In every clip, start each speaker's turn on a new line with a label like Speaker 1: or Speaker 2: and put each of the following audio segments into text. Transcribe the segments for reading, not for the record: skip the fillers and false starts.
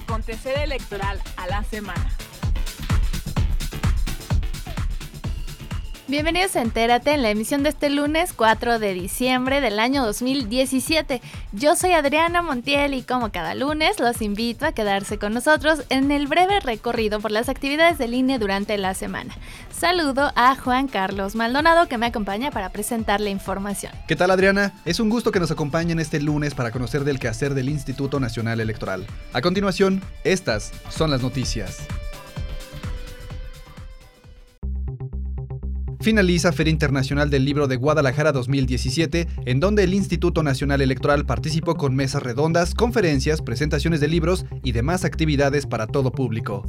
Speaker 1: acontecer electoral a la semana.
Speaker 2: Bienvenidos a Entérate en la emisión de este lunes 4 de diciembre del año 2017. Yo soy Adriana Montiel y como cada lunes los invito a quedarse con nosotros en el breve recorrido por las actividades del INE durante la semana. Saludo a Juan Carlos Maldonado que me acompaña para presentar la información.
Speaker 3: ¿Qué tal, Adriana? Es un gusto que nos acompañen este lunes para conocer del quehacer del Instituto Nacional Electoral. A continuación, estas son las noticias. Finaliza Feria Internacional del Libro de Guadalajara 2017, en donde el Instituto Nacional Electoral participó con mesas redondas, conferencias, presentaciones de libros y demás actividades para todo público.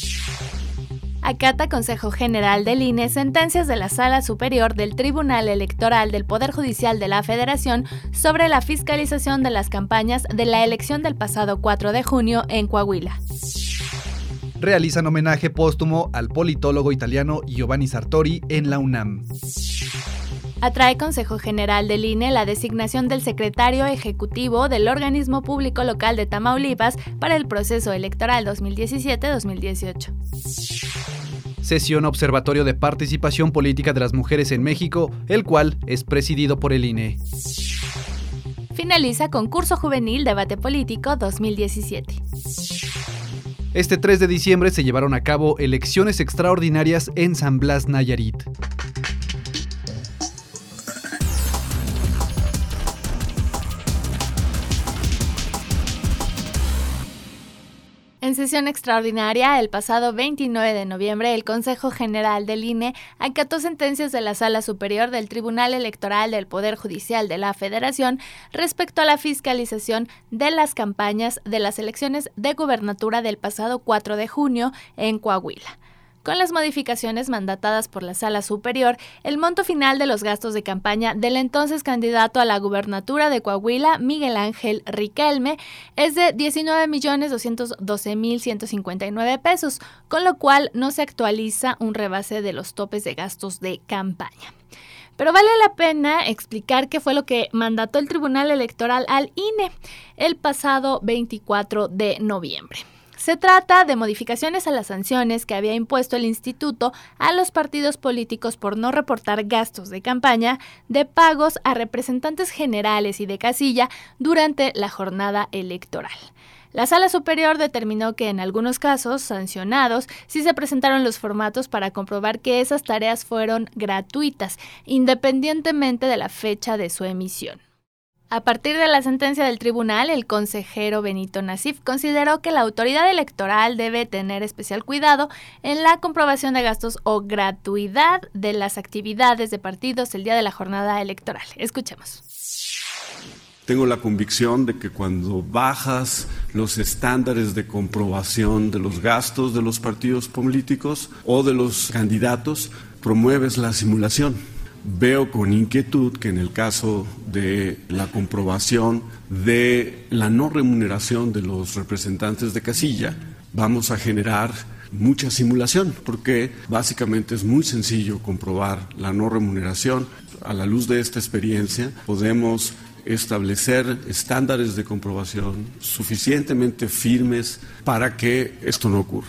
Speaker 2: Acata Consejo General del INE sentencias de la Sala Superior del Tribunal Electoral del Poder Judicial de la Federación sobre la fiscalización de las campañas de la elección del pasado 4 de junio en Coahuila.
Speaker 3: Realizan homenaje póstumo al politólogo italiano Giovanni Sartori en la UNAM.
Speaker 2: Atrae Consejo General del INE la designación del secretario ejecutivo del organismo público local de Tamaulipas para el proceso electoral 2017-2018.
Speaker 3: Sesión Observatorio de Participación Política de las Mujeres en México, el cual es presidido por el INE.
Speaker 2: Finaliza Concurso Juvenil Debate Político 2017.
Speaker 3: Este 3 de diciembre se llevaron a cabo elecciones extraordinarias en San Blas, Nayarit.
Speaker 2: En sesión extraordinaria, el pasado 29 de noviembre, el Consejo General del INE acató sentencias de la Sala Superior del Tribunal Electoral del Poder Judicial de la Federación respecto a la fiscalización de las campañas de las elecciones de gubernatura del pasado 4 de junio en Coahuila. Con las modificaciones mandatadas por la Sala Superior, el monto final de los gastos de campaña del entonces candidato a la gubernatura de Coahuila, Miguel Ángel Riquelme, es de 19.212.159 pesos, con lo cual no se actualiza un rebase de los topes de gastos de campaña. Pero vale la pena explicar qué fue lo que mandató el Tribunal Electoral al INE el pasado 24 de noviembre. Se trata de modificaciones a las sanciones que había impuesto el instituto a los partidos políticos por no reportar gastos de campaña de pagos a representantes generales y de casilla durante la jornada electoral. La Sala Superior determinó que en algunos casos sancionados sí se presentaron los formatos para comprobar que esas tareas fueron gratuitas, independientemente de la fecha de su emisión. A partir de la sentencia del tribunal, el consejero Benito Nasif consideró que la autoridad electoral debe tener especial cuidado en la comprobación de gastos o gratuidad de las actividades de partidos el día de la jornada electoral. Escuchemos.
Speaker 4: Tengo la convicción de que cuando bajas los estándares de comprobación de los gastos de los partidos políticos o de los candidatos, promueves la simulación. Veo con inquietud que en el caso de la comprobación de la no remuneración de los representantes de casilla, vamos a generar mucha simulación, porque básicamente es muy sencillo comprobar la no remuneración. A la luz de esta experiencia, podemos establecer estándares de comprobación suficientemente firmes para que esto no ocurra.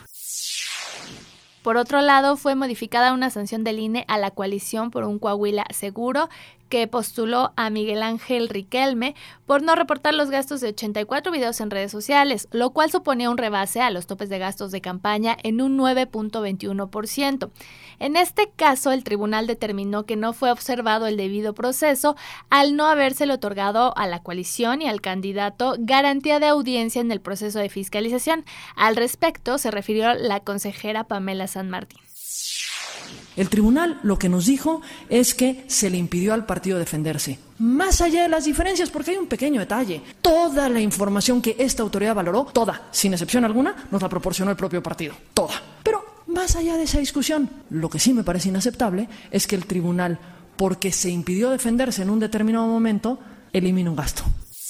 Speaker 2: Por otro lado, fue modificada una sanción del INE a la coalición por un Coahuila seguro que postuló a Miguel Ángel Riquelme por no reportar los gastos de 84 videos en redes sociales, lo cual suponía un rebase a los topes de gastos de campaña en un 9.21%. En este caso, el tribunal determinó que no fue observado el debido proceso al no habérsele otorgado a la coalición y al candidato garantía de audiencia en el proceso de fiscalización. Al respecto, se refirió la consejera Pamela San Martín.
Speaker 5: El tribunal lo que nos dijo es que se le impidió al partido defenderse. Más allá de las diferencias, porque hay un pequeño detalle. Toda la información que esta autoridad valoró, toda, sin excepción alguna, nos la proporcionó el propio partido. Toda. Pero más allá de esa discusión, lo que sí me parece inaceptable es que el tribunal, porque se impidió defenderse en un determinado momento, elimine un gasto.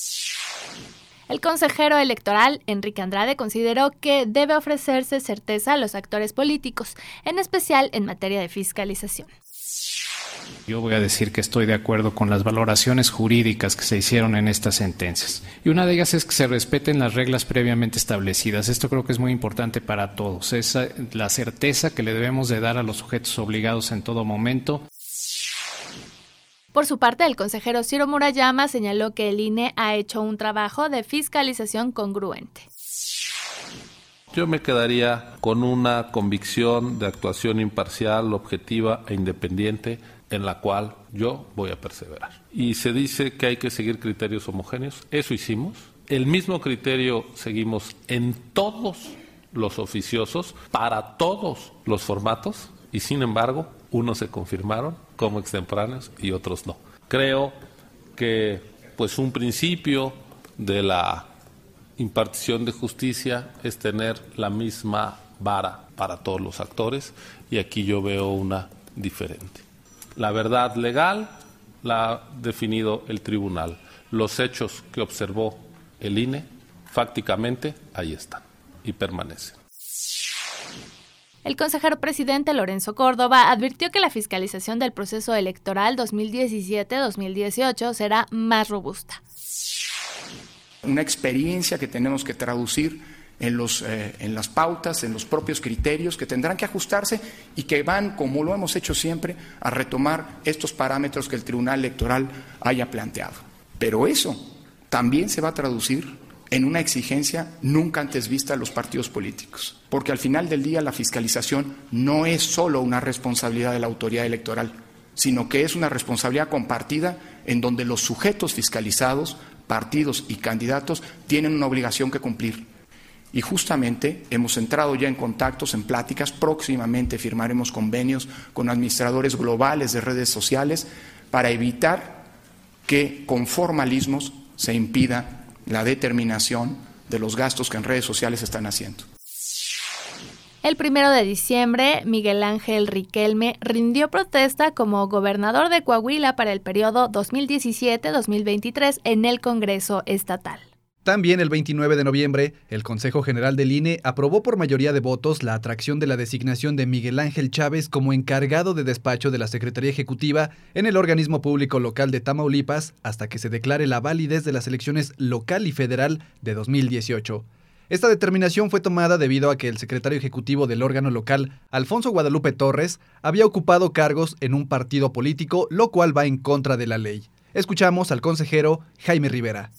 Speaker 2: El consejero electoral, Enrique Andrade, consideró que debe ofrecerse certeza a los actores políticos, en especial en materia de fiscalización.
Speaker 6: Yo voy a decir que estoy de acuerdo con las valoraciones jurídicas que se hicieron en estas sentencias. Y una de ellas es que se respeten las reglas previamente establecidas. Esto creo que es muy importante para todos. Es la certeza que le debemos de dar a los sujetos obligados en todo momento.
Speaker 2: Por su parte, el consejero Ciro Murayama señaló que el INE ha hecho un trabajo de fiscalización congruente.
Speaker 7: Yo me quedaría con una convicción de actuación imparcial, objetiva e independiente, en la cual yo voy a perseverar. Y se dice que hay que seguir criterios homogéneos. Eso hicimos. El mismo criterio seguimos en todos los oficiosos, para todos los formatos, y sin embargo, unos se confirmaron como extemporáneos y otros no. Creo que un principio de la impartición de justicia es tener la misma vara para todos los actores, y aquí yo veo una diferente. La verdad legal la ha definido el tribunal. Los hechos que observó el INE, fácticamente, ahí están y permanecen.
Speaker 2: El consejero presidente Lorenzo Córdoba advirtió que la fiscalización del proceso electoral 2017-2018 será más robusta.
Speaker 8: Una experiencia que tenemos que traducir en las pautas, en los propios criterios que tendrán que ajustarse y que van, como lo hemos hecho siempre, a retomar estos parámetros que el Tribunal Electoral haya planteado. Pero eso también se va a traducir en una exigencia nunca antes vista a los partidos políticos, porque al final del día la fiscalización no es solo una responsabilidad de la autoridad electoral, sino que es una responsabilidad compartida en donde los sujetos fiscalizados, partidos y candidatos, tienen una obligación que cumplir. Y justamente hemos entrado ya en contactos, en pláticas, próximamente firmaremos convenios con administradores globales de redes sociales para evitar que con formalismos se impida la determinación de los gastos que en redes sociales están haciendo.
Speaker 2: El 1 de diciembre, Miguel Ángel Riquelme rindió protesta como gobernador de Coahuila para el periodo 2017-2023 en el Congreso Estatal.
Speaker 3: También el 29 de noviembre, el Consejo General del INE aprobó por mayoría de votos la atracción de la designación de Miguel Ángel Chávez como encargado de despacho de la Secretaría Ejecutiva en el organismo público local de Tamaulipas hasta que se declare la validez de las elecciones local y federal de 2018. Esta determinación fue tomada debido a que el secretario ejecutivo del órgano local, Alfonso Guadalupe Torres, había ocupado cargos en un partido político, lo cual va en contra de la ley. Escuchamos al consejero Jaime Rivera.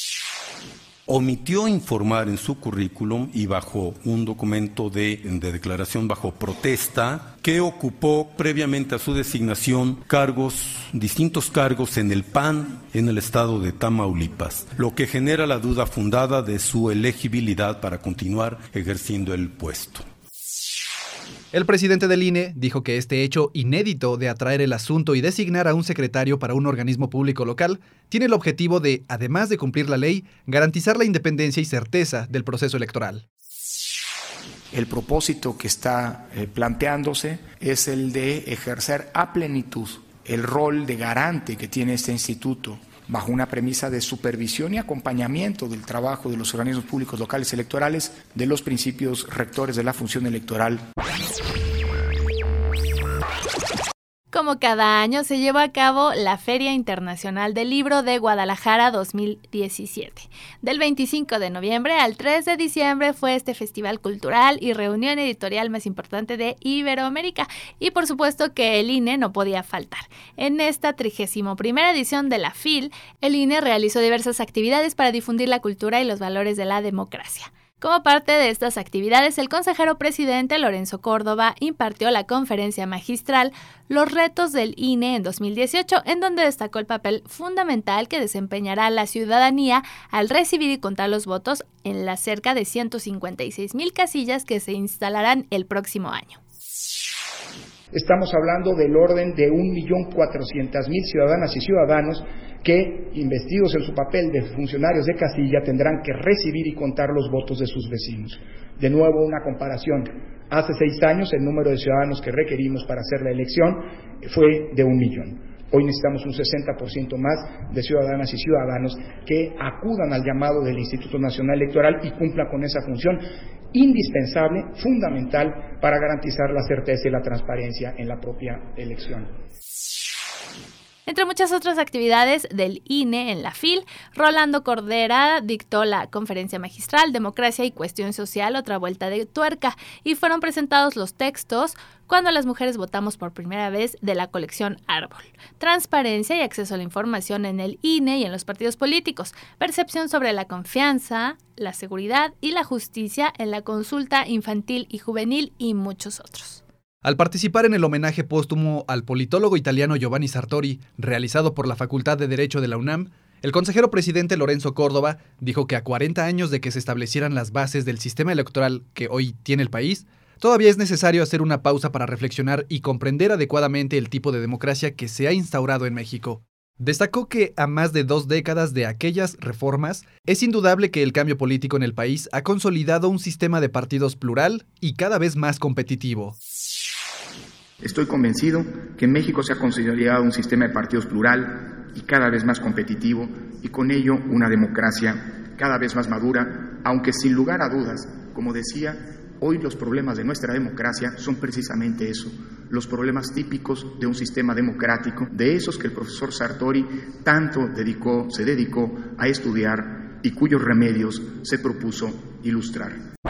Speaker 9: Omitió informar en su currículum y bajo un documento de declaración bajo protesta que ocupó previamente a su designación distintos cargos en el PAN en el estado de Tamaulipas, lo que genera la duda fundada de su elegibilidad para continuar ejerciendo el puesto.
Speaker 3: El presidente del INE dijo que este hecho inédito de atraer el asunto y designar a un secretario para un organismo público local tiene el objetivo de, además de cumplir la ley, garantizar la independencia y certeza del proceso electoral.
Speaker 8: El propósito que está planteándose es el de ejercer a plenitud el rol de garante que tiene este instituto, bajo una premisa de supervisión y acompañamiento del trabajo de los organismos públicos locales electorales, de los principios rectores de la función electoral.
Speaker 2: Como cada año se lleva a cabo la Feria Internacional del Libro de Guadalajara 2017. Del 25 de noviembre al 3 de diciembre fue este festival cultural y reunión editorial más importante de Iberoamérica. Y por supuesto que el INE no podía faltar. En esta 31ª edición de la FIL, el INE realizó diversas actividades para difundir la cultura y los valores de la democracia. Como parte de estas actividades, el consejero presidente Lorenzo Córdoba impartió la conferencia magistral Los retos del INE en 2018, en donde destacó el papel fundamental que desempeñará la ciudadanía al recibir y contar los votos en las cerca de 156,000 casillas que se instalarán el próximo año.
Speaker 10: Estamos hablando del orden de 1.400.000 ciudadanas y ciudadanos que, investidos en su papel de funcionarios de casilla, tendrán que recibir y contar los votos de sus vecinos. De nuevo, una comparación. Hace 6 años el número de ciudadanos que requerimos para hacer la elección fue de 1 millón. Hoy necesitamos un 60% más de ciudadanas y ciudadanos que acudan al llamado del Instituto Nacional Electoral y cumplan con esa función indispensable, fundamental, para garantizar la certeza y la transparencia en la propia elección.
Speaker 2: Entre muchas otras actividades del INE en la FIL, Rolando Cordera dictó la conferencia magistral Democracia y Cuestión Social, otra vuelta de tuerca, y fueron presentados los textos Cuando las mujeres votamos por primera vez de la colección Árbol, Transparencia y acceso a la información en el INE y en los partidos políticos, Percepción sobre la confianza, la seguridad y la justicia en la consulta infantil y juvenil y muchos otros.
Speaker 3: Al participar en el homenaje póstumo al politólogo italiano Giovanni Sartori, realizado por la Facultad de Derecho de la UNAM, el consejero presidente Lorenzo Córdoba dijo que a 40 años de que se establecieran las bases del sistema electoral que hoy tiene el país, todavía es necesario hacer una pausa para reflexionar y comprender adecuadamente el tipo de democracia que se ha instaurado en México. Destacó que a más de 2 décadas de aquellas reformas, es indudable que el cambio político en el país ha consolidado un sistema de partidos plural y cada vez más competitivo.
Speaker 8: Estoy convencido que en México se ha consolidado un sistema de partidos plural y cada vez más competitivo y con ello una democracia cada vez más madura, aunque sin lugar a dudas, como decía, hoy los problemas de nuestra democracia son precisamente eso, los problemas típicos de un sistema democrático, de esos que el profesor Sartori tanto se dedicó a estudiar y cuyos remedios se propuso ilustrar.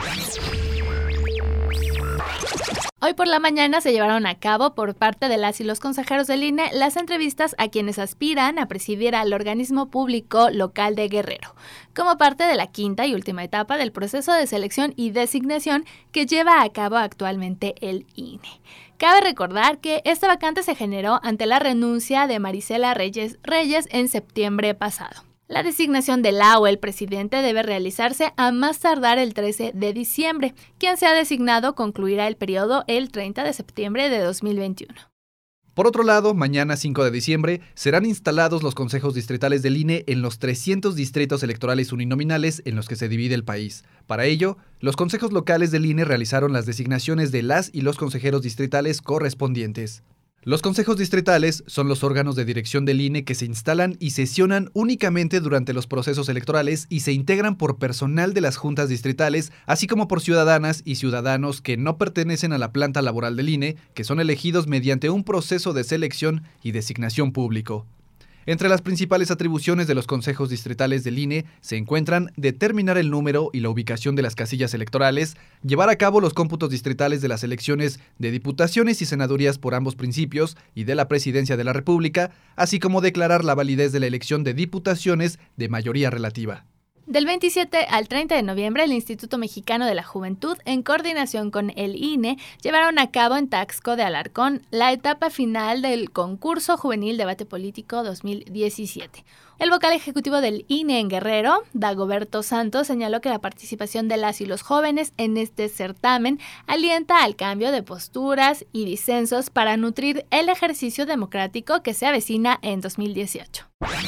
Speaker 2: Hoy por la mañana se llevaron a cabo por parte de las y los consejeros del INE las entrevistas a quienes aspiran a presidir al organismo público local de Guerrero, como parte de la quinta y última etapa del proceso de selección y designación que lleva a cabo actualmente el INE. Cabe recordar que esta vacante se generó ante la renuncia de Marisela Reyes en septiembre pasado. La designación de la o el presidente debe realizarse a más tardar el 13 de diciembre. Quien sea designado concluirá el periodo el 30 de septiembre de 2021.
Speaker 3: Por otro lado, mañana 5 de diciembre serán instalados los consejos distritales del INE en los 300 distritos electorales uninominales en los que se divide el país. Para ello, los consejos locales del INE realizaron las designaciones de las y los consejeros distritales correspondientes. Los consejos distritales son los órganos de dirección del INE que se instalan y sesionan únicamente durante los procesos electorales y se integran por personal de las juntas distritales, así como por ciudadanas y ciudadanos que no pertenecen a la planta laboral del INE, que son elegidos mediante un proceso de selección y designación público. Entre las principales atribuciones de los consejos distritales del INE se encuentran determinar el número y la ubicación de las casillas electorales, llevar a cabo los cómputos distritales de las elecciones de diputaciones y senadurías por ambos principios y de la presidencia de la República, así como declarar la validez de la elección de diputaciones de mayoría relativa.
Speaker 2: Del 27 al 30 de noviembre, el Instituto Mexicano de la Juventud, en coordinación con el INE, llevaron a cabo en Taxco de Alarcón la etapa final del Concurso Juvenil Debate Político 2017. El vocal ejecutivo del INE en Guerrero, Dagoberto Santos, señaló que la participación de las y los jóvenes en este certamen alienta al cambio de posturas y disensos para nutrir el ejercicio democrático que se avecina en 2018.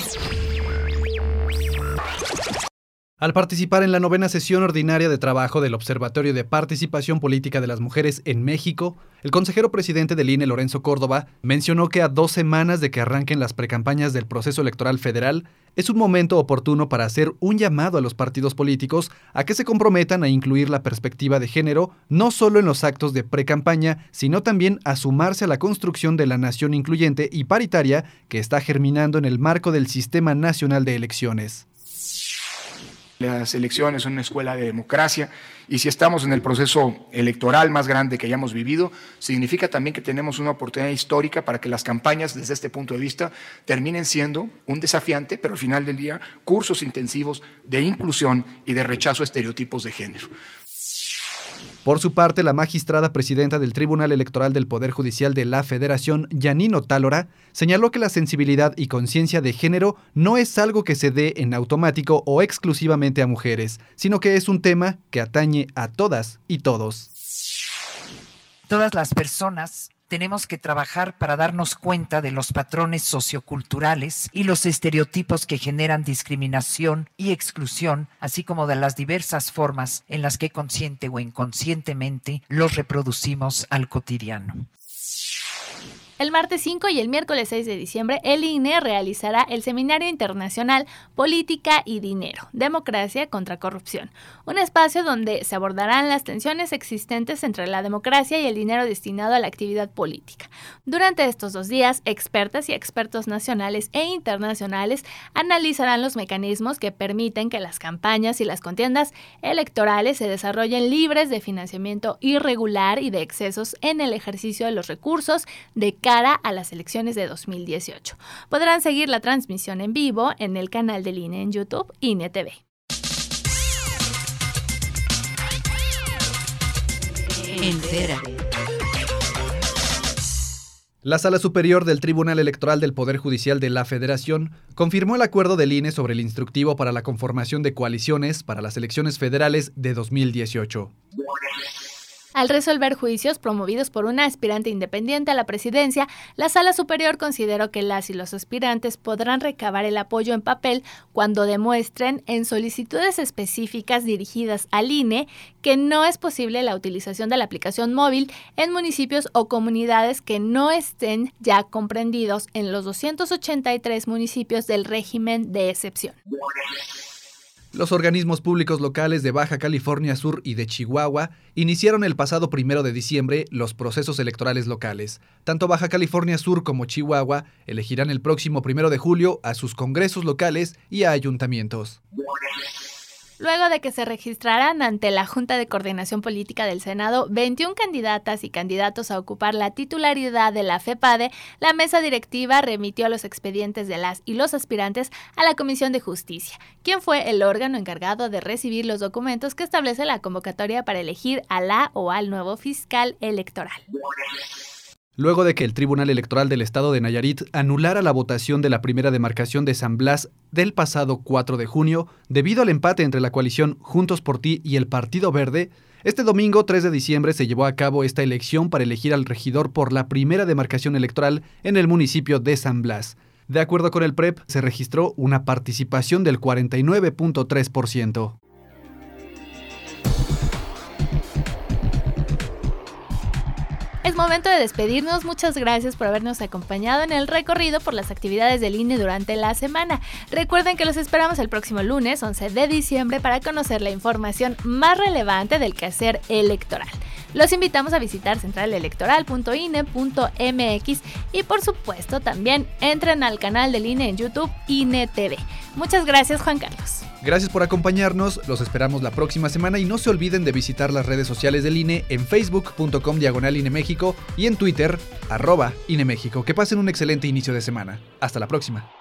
Speaker 3: Al participar en la 9ª sesión ordinaria de trabajo del Observatorio de Participación Política de las Mujeres en México, el consejero presidente del INE, Lorenzo Córdoba, mencionó que a 2 semanas de que arranquen las precampañas del proceso electoral federal, es un momento oportuno para hacer un llamado a los partidos políticos a que se comprometan a incluir la perspectiva de género no solo en los actos de precampaña, sino también a sumarse a la construcción de la nación incluyente y paritaria que está germinando en el marco del Sistema Nacional de Elecciones.
Speaker 8: Las elecciones son una escuela de democracia y si estamos en el proceso electoral más grande que hayamos vivido, significa también que tenemos una oportunidad histórica para que las campañas desde este punto de vista terminen siendo un desafiante, pero al final del día, cursos intensivos de inclusión y de rechazo a estereotipos de género.
Speaker 3: Por su parte, la magistrada presidenta del Tribunal Electoral del Poder Judicial de la Federación, Yanino Tálora, señaló que la sensibilidad y conciencia de género no es algo que se dé en automático o exclusivamente a mujeres, sino que es un tema que atañe a todas y todos.
Speaker 11: Todas las personas tenemos que trabajar para darnos cuenta de los patrones socioculturales y los estereotipos que generan discriminación y exclusión, así como de las diversas formas en las que consciente o inconscientemente los reproducimos al cotidiano.
Speaker 2: El martes 5 y el miércoles 6 de diciembre, el INE realizará el Seminario Internacional Política y Dinero, Democracia contra Corrupción, un espacio donde se abordarán las tensiones existentes entre la democracia y el dinero destinado a la actividad política. Durante estos 2 días, expertas y expertos nacionales e internacionales analizarán los mecanismos que permiten que las campañas y las contiendas electorales se desarrollen libres de financiamiento irregular y de excesos en el ejercicio de los recursos de cara a las elecciones de 2018. Podrán seguir la transmisión en vivo en el canal del INE en YouTube, INE TV.
Speaker 3: Entérate. La Sala Superior del Tribunal Electoral del Poder Judicial de la Federación confirmó el acuerdo del INE sobre el instructivo para la conformación de coaliciones para las elecciones federales de 2018.
Speaker 2: Al resolver juicios promovidos por una aspirante independiente a la presidencia, la Sala Superior consideró que las y los aspirantes podrán recabar el apoyo en papel cuando demuestren en solicitudes específicas dirigidas al INE que no es posible la utilización de la aplicación móvil en municipios o comunidades que no estén ya comprendidos en los 283 municipios del régimen de excepción.
Speaker 3: Los organismos públicos locales de Baja California Sur y de Chihuahua iniciaron el pasado 1 de diciembre los procesos electorales locales. Tanto Baja California Sur como Chihuahua elegirán el próximo 1 de julio a sus congresos locales y a ayuntamientos.
Speaker 2: Luego de que se registraran ante la Junta de Coordinación Política del Senado 21 candidatas y candidatos a ocupar la titularidad de la FEPADE, la mesa directiva remitió los expedientes de las y los aspirantes a la Comisión de Justicia, quien fue el órgano encargado de recibir los documentos que establece la convocatoria para elegir a la o al nuevo fiscal electoral.
Speaker 3: Luego de que el Tribunal Electoral del Estado de Nayarit anulara la votación de la primera demarcación de San Blas del pasado 4 de junio, debido al empate entre la coalición Juntos por Ti y el Partido Verde, este domingo 3 de diciembre se llevó a cabo esta elección para elegir al regidor por la primera demarcación electoral en el municipio de San Blas. De acuerdo con el PREP, se registró una participación del 49.3%.
Speaker 2: Es momento de despedirnos. Muchas gracias por habernos acompañado en el recorrido por las actividades del INE durante la semana. Recuerden que los esperamos el próximo lunes 11 de diciembre para conocer la información más relevante del quehacer electoral. Los invitamos a visitar centralelectoral.ine.mx y por supuesto también entren al canal del INE en YouTube, INE TV. Muchas gracias, Juan Carlos.
Speaker 3: Gracias por acompañarnos, los esperamos la próxima semana y no se olviden de visitar las redes sociales del INE en facebook.com/INEMéxico y en Twitter @INEMéxico. Que pasen un excelente inicio de semana. Hasta la próxima.